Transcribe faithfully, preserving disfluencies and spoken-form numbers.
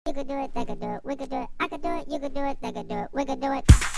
You could do it, they could do it, we could do it, I could do it, you could do it, they could do it, we could do it.